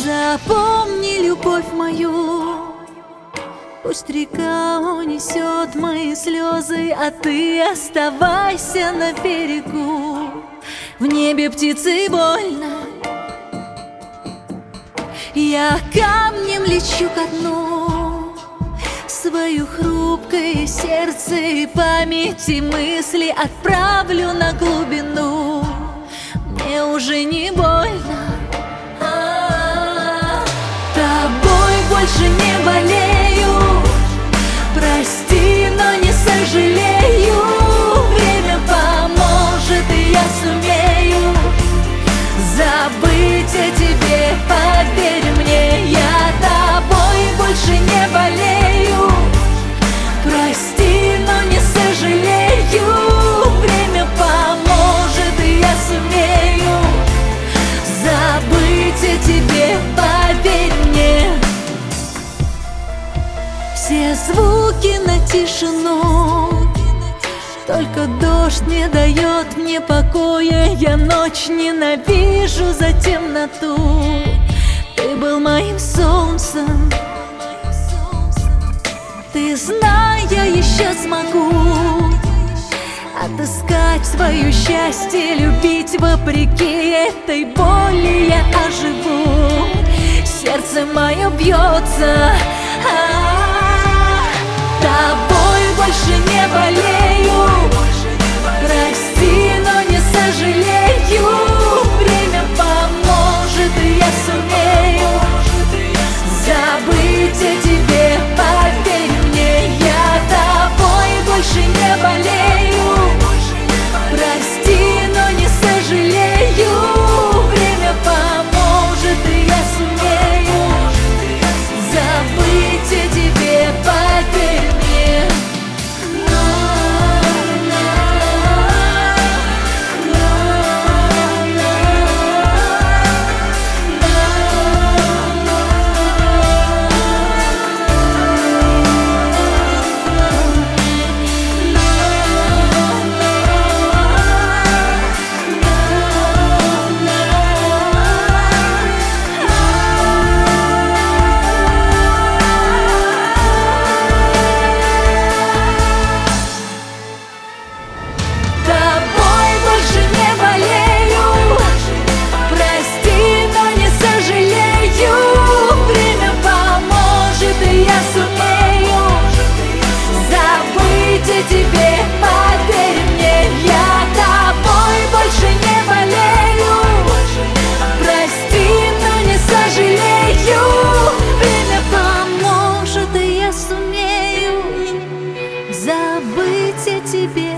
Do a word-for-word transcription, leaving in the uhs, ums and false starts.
Запомни любовь мою, пусть река унесет мои слезы, а ты оставайся на берегу. В небе птицы больно, я камнем лечу ко дну. Свое хрупкое сердце и память и мысли отправлю на глубину. Мне уже не больно, тобой больше не болею. Прости, но не сожалею. Время поможет, и я сумею забыть о тебе, поверь мне. Я тобой больше не болею. Прости, но не сожалею. Время поможет, и я сумею забыть о тебе, поверь мне. Все звуки на тишину, только дождь не дает мне покоя. Я ночь ненавижу за темноту. Ты был моим солнцем, ты знай, я еще смогу отыскать свое счастье, любить вопреки этой боли. Я оживу, сердце мое бьется, тобой больше не болею. Прости, но не сожалею. Время поможет, и я сумею забыть о тебе, поверь мне. Я тобой больше не болею. Прости, но не сожалею. Время поможет, и я сумею забыть о тебе, поверь мне. Тебе, поверь мне, я тобой больше не болею. Прости, но не сожалею. Время поможет, и я сумею забыть о тебе.